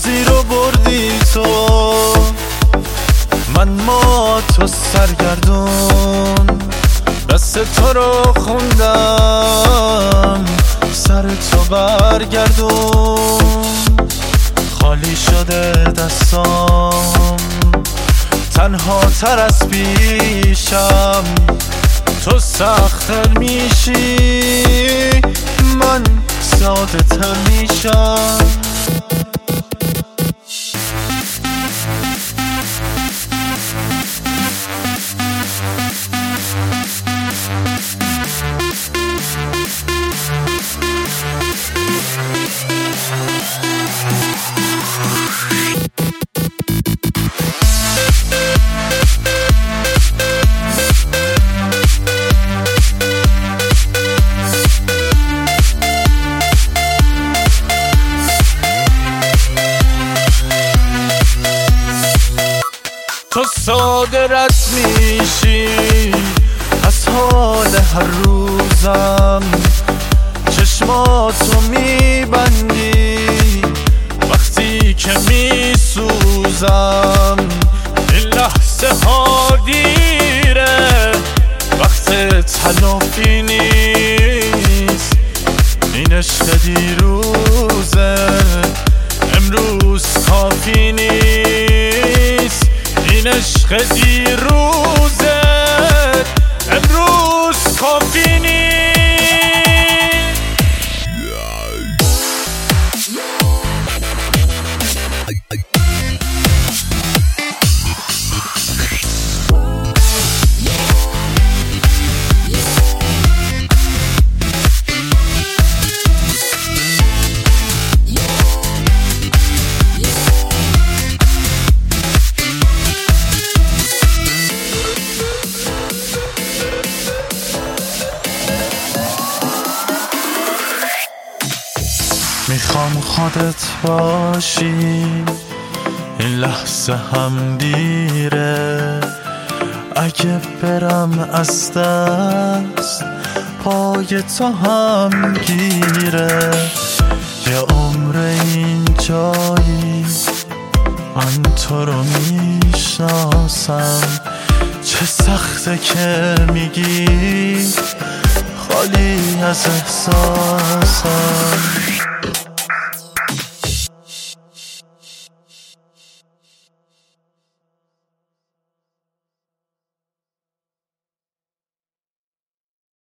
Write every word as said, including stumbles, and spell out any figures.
وقتی رو بردی تو، من ما تو سرگردون دست تو رو خوندم، سر تو برگردون. خالی شده دستام، تنها تر از پیشم، تو سخت‌تر میشی من ساده تر میشم. تو ساده رد میشی از حال هر روزم، چشماتو میبندی وقتی که میسوزم. این لحظه ها دیره، وقت تلافی نیست. این عشق دیروزه، امروز کافی نیست. این عشق دیروزه، امروز کافی نیست. میخوام خودت باشی، این لحظه هم دیره. اگه برم از دست پای تو هم گیره. یه عمر این جایی من تو رو میشناسم. چه سخته که میگی خالی از احساسم.